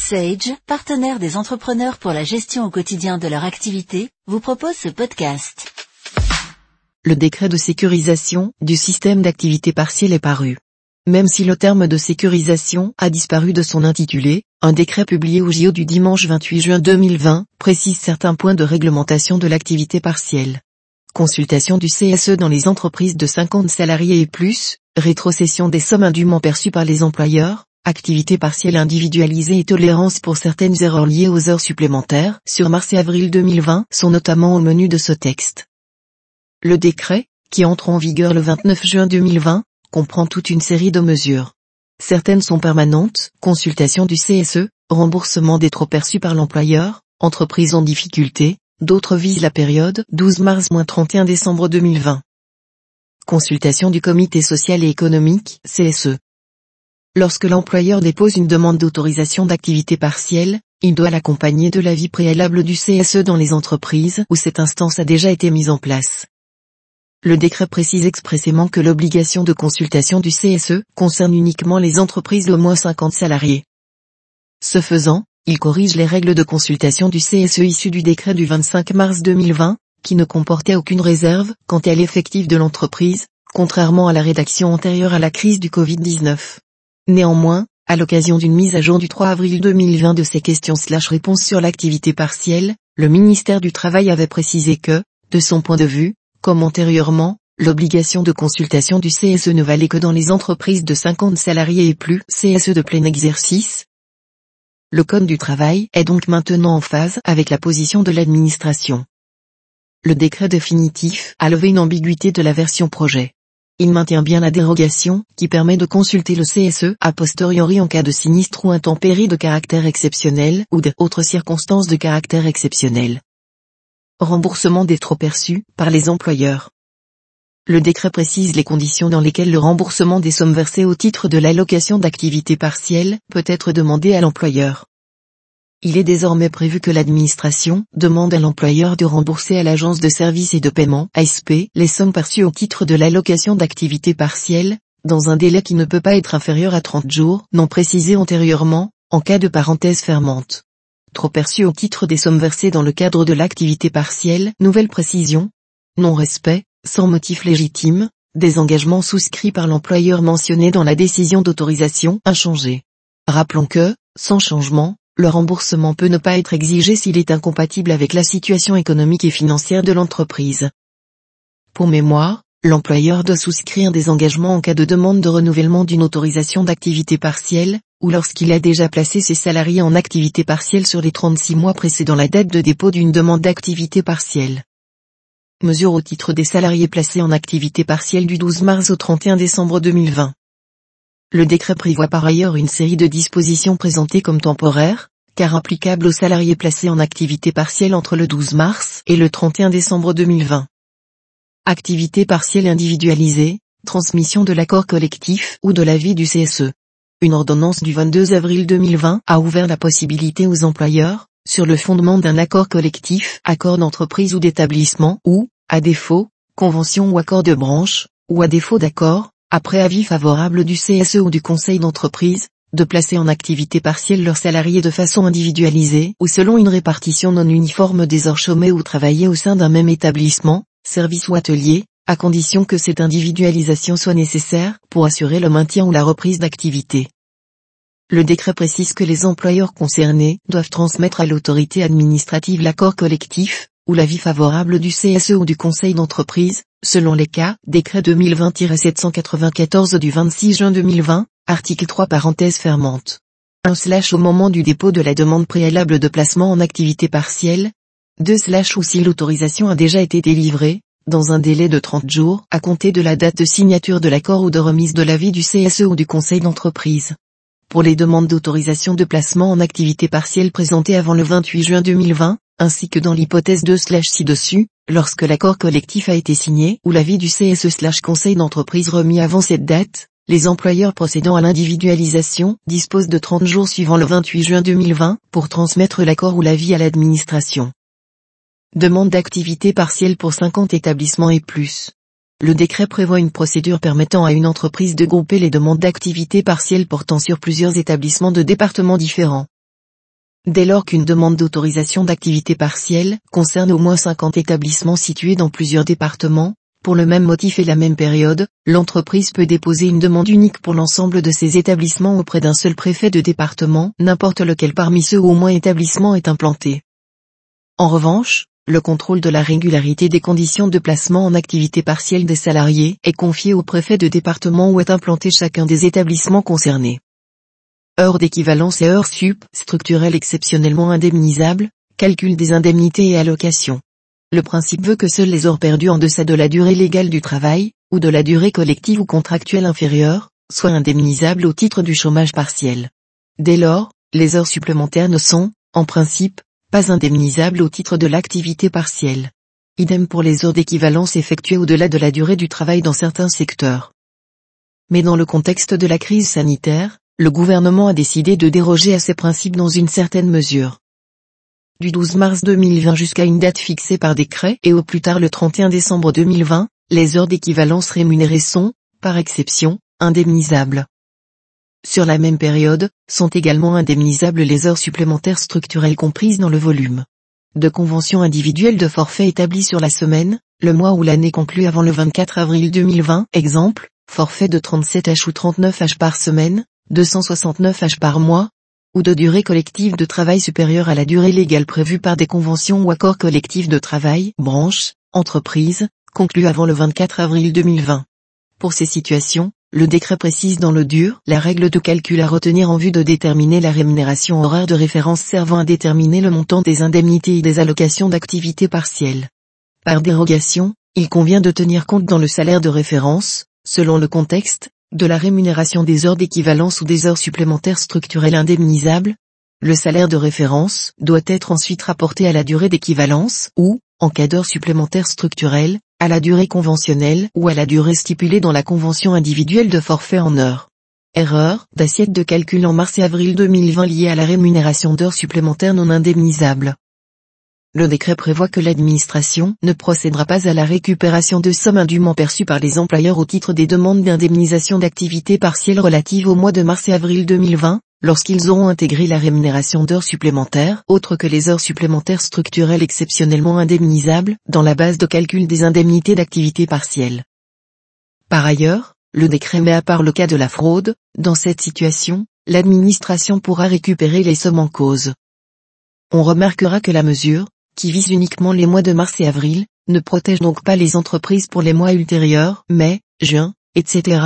Sage, partenaire des entrepreneurs pour la gestion au quotidien de leur activité, vous propose ce podcast. Le décret de sécurisation du système d'activité partielle est paru. Même si le terme de sécurisation a disparu de son intitulé, un décret publié au JO du dimanche 28 juin 2020 précise certains points de réglementation de l'activité partielle. Consultation du CSE dans les entreprises de 50 salariés et plus, rétrocession des sommes indûment perçues par les employeurs, activité partielle individualisée et tolérance pour certaines erreurs liées aux heures supplémentaires sur mars et avril 2020 sont notamment au menu de ce texte. Le décret, qui entre en vigueur le 29 juin 2020, comprend toute une série de mesures. Certaines sont permanentes, consultation du CSE, remboursement des trop perçus par l'employeur, entreprise en difficulté, d'autres visent la période 12 mars-31 décembre 2020. Consultation du comité social et économique, CSE. Lorsque l'employeur dépose une demande d'autorisation d'activité partielle, il doit l'accompagner de l'avis préalable du CSE dans les entreprises où cette instance a déjà été mise en place. Le décret précise expressément que l'obligation de consultation du CSE concerne uniquement les entreprises d'au moins 50 salariés. Ce faisant, il corrige les règles de consultation du CSE issues du décret du 25 mars 2020, qui ne comportait aucune réserve quant à l'effectif de l'entreprise, contrairement à la rédaction antérieure à la crise du Covid-19. Néanmoins, à l'occasion d'une mise à jour du 3 avril 2020 de ces questions/réponses sur l'activité partielle, le ministère du Travail avait précisé que, de son point de vue, comme antérieurement, l'obligation de consultation du CSE ne valait que dans les entreprises de 50 salariés et plus, CSE de plein exercice. Le Code du travail est donc maintenant en phase avec la position de l'administration. Le décret définitif a levé une ambiguïté de la version projet. Il maintient bien la dérogation, qui permet de consulter le CSE a posteriori en cas de sinistre ou intempérie de caractère exceptionnel ou d'autres circonstances de caractère exceptionnel. Remboursement des trop perçus par les employeurs. Le décret précise les conditions dans lesquelles le remboursement des sommes versées au titre de l'allocation d'activité partielle peut être demandé à l'employeur. Il est désormais prévu que l'administration demande à l'employeur de rembourser à l'agence de services et de paiement, ASP, les sommes perçues au titre de l'allocation d'activité partielle, dans un délai qui ne peut pas être inférieur à 30 jours, non précisé antérieurement, en cas de parenthèse fermante. Trop perçu au titre des sommes versées dans le cadre de l'activité partielle, nouvelle précision. Non-respect, sans motif légitime, des engagements souscrits par l'employeur mentionnés dans la décision d'autorisation inchangée. Rappelons que, sans changement, le remboursement peut ne pas être exigé s'il est incompatible avec la situation économique et financière de l'entreprise. Pour mémoire, l'employeur doit souscrire des engagements en cas de demande de renouvellement d'une autorisation d'activité partielle, ou lorsqu'il a déjà placé ses salariés en activité partielle sur les 36 mois précédant la date de dépôt d'une demande d'activité partielle. Mesure au titre des salariés placés en activité partielle du 12 mars au 31 décembre 2020. Le décret prévoit par ailleurs une série de dispositions présentées comme temporaires, car applicables aux salariés placés en activité partielle entre le 12 mars et le 31 décembre 2020. Activité partielle individualisée, transmission de l'accord collectif ou de l'avis du CSE. Une ordonnance du 22 avril 2020 a ouvert la possibilité aux employeurs, sur le fondement d'un accord collectif, accord d'entreprise ou d'établissement ou, à défaut, convention ou accord de branche, ou à défaut d'accord, après avis favorable du CSE ou du conseil d'entreprise, de placer en activité partielle leurs salariés de façon individualisée ou selon une répartition non uniforme des heures chômées ou travaillées au sein d'un même établissement, service ou atelier, à condition que cette individualisation soit nécessaire pour assurer le maintien ou la reprise d'activité. Le décret précise que les employeurs concernés doivent transmettre à l'autorité administrative l'accord collectif, ou l'avis favorable du CSE ou du conseil d'entreprise, selon les cas, décret 2020-794 du 26 juin 2020, article 3 parenthèse fermante. 1/ au moment du dépôt de la demande préalable de placement en activité partielle. 2/ ou si l'autorisation a déjà été délivrée, dans un délai de 30 jours, à compter de la date de signature de l'accord ou de remise de l'avis du CSE ou du conseil d'entreprise. Pour les demandes d'autorisation de placement en activité partielle présentées avant le 28 juin 2020, ainsi que dans l'hypothèse 2/ ci-dessus, lorsque l'accord collectif a été signé ou l'avis du CSE/conseil d'entreprise remis avant cette date, les employeurs procédant à l'individualisation disposent de 30 jours suivant le 28 juin 2020 pour transmettre l'accord ou l'avis à l'administration. Demande d'activité partielle pour 50 établissements et plus. Le décret prévoit une procédure permettant à une entreprise de grouper les demandes d'activité partielle portant sur plusieurs établissements de départements différents. Dès lors qu'une demande d'autorisation d'activité partielle concerne au moins 50 établissements situés dans plusieurs départements, pour le même motif et la même période, l'entreprise peut déposer une demande unique pour l'ensemble de ces établissements auprès d'un seul préfet de département, n'importe lequel parmi ceux où au moins établissement est implanté. En revanche, le contrôle de la régularité des conditions de placement en activité partielle des salariés est confié au préfet de département où est implanté chacun des établissements concernés. Heures d'équivalence et heures sup, structurelles exceptionnellement indemnisables, calcul des indemnités et allocations. Le principe veut que seules les heures perdues en deçà de la durée légale du travail, ou de la durée collective ou contractuelle inférieure, soient indemnisables au titre du chômage partiel. Dès lors, les heures supplémentaires ne sont, en principe, pas indemnisables au titre de l'activité partielle. Idem pour les heures d'équivalence effectuées au-delà de la durée du travail dans certains secteurs. Mais dans le contexte de la crise sanitaire, le gouvernement a décidé de déroger à ces principes dans une certaine mesure. Du 12 mars 2020 jusqu'à une date fixée par décret et au plus tard le 31 décembre 2020, les heures d'équivalence rémunérées sont, par exception, indemnisables. Sur la même période, sont également indemnisables les heures supplémentaires structurelles comprises dans le volume de conventions individuelles de forfait établies sur la semaine, le mois ou l'année conclue avant le 24 avril 2020, exemple, forfait de 37 H ou 39 H par semaine, 269 H par mois, ou de durée collective de travail supérieure à la durée légale prévue par des conventions ou accords collectifs de travail, branches, entreprises, conclus avant le 24 avril 2020. Pour ces situations, le décret précise dans le dur la règle de calcul à retenir en vue de déterminer la rémunération horaire de référence servant à déterminer le montant des indemnités et des allocations d'activité partielle. Par dérogation, il convient de tenir compte dans le salaire de référence, selon le contexte, de la rémunération des heures d'équivalence ou des heures supplémentaires structurelles indemnisables. Le salaire de référence doit être ensuite rapporté à la durée d'équivalence ou, en cas d'heures supplémentaires structurelles, à la durée conventionnelle ou à la durée stipulée dans la convention individuelle de forfait en heures. Erreur d'assiette de calcul en mars et avril 2020 liée à la rémunération d'heures supplémentaires non indemnisables. Le décret prévoit que l'administration ne procédera pas à la récupération de sommes indûment perçues par les employeurs au titre des demandes d'indemnisation d'activité partielle relatives aux mois de mars et avril 2020, lorsqu'ils auront intégré la rémunération d'heures supplémentaires, autres que les heures supplémentaires structurelles exceptionnellement indemnisables, dans la base de calcul des indemnités d'activité partielle. Par ailleurs, le décret met à part le cas de la fraude. Dans cette situation, l'administration pourra récupérer les sommes en cause. On remarquera que la mesure, qui vise uniquement les mois de mars et avril, ne protège donc pas les entreprises pour les mois ultérieurs, mai, juin, etc.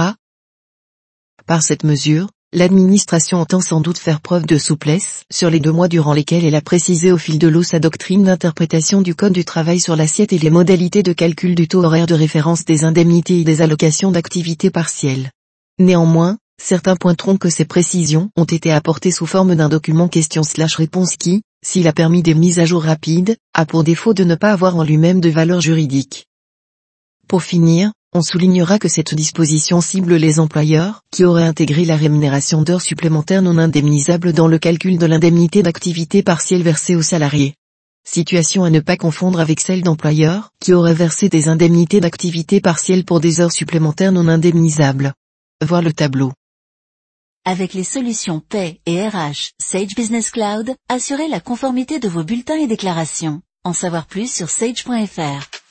Par cette mesure, l'administration entend sans doute faire preuve de souplesse sur les 2 mois durant lesquels elle a précisé au fil de l'eau sa doctrine d'interprétation du Code du travail sur l'assiette et les modalités de calcul du taux horaire de référence des indemnités et des allocations d'activité partielle. Néanmoins, certains pointeront que ces précisions ont été apportées sous forme d'un document question/réponse qui, s'il a permis des mises à jour rapides, a pour défaut de ne pas avoir en lui-même de valeur juridique. Pour finir, on soulignera que cette disposition cible les employeurs qui auraient intégré la rémunération d'heures supplémentaires non indemnisables dans le calcul de l'indemnité d'activité partielle versée aux salariés. Situation à ne pas confondre avec celle d'employeurs qui auraient versé des indemnités d'activité partielle pour des heures supplémentaires non indemnisables. Voir le tableau. Avec les solutions Paie et RH Sage Business Cloud, assurez la conformité de vos bulletins et déclarations. En savoir plus sur sage.fr.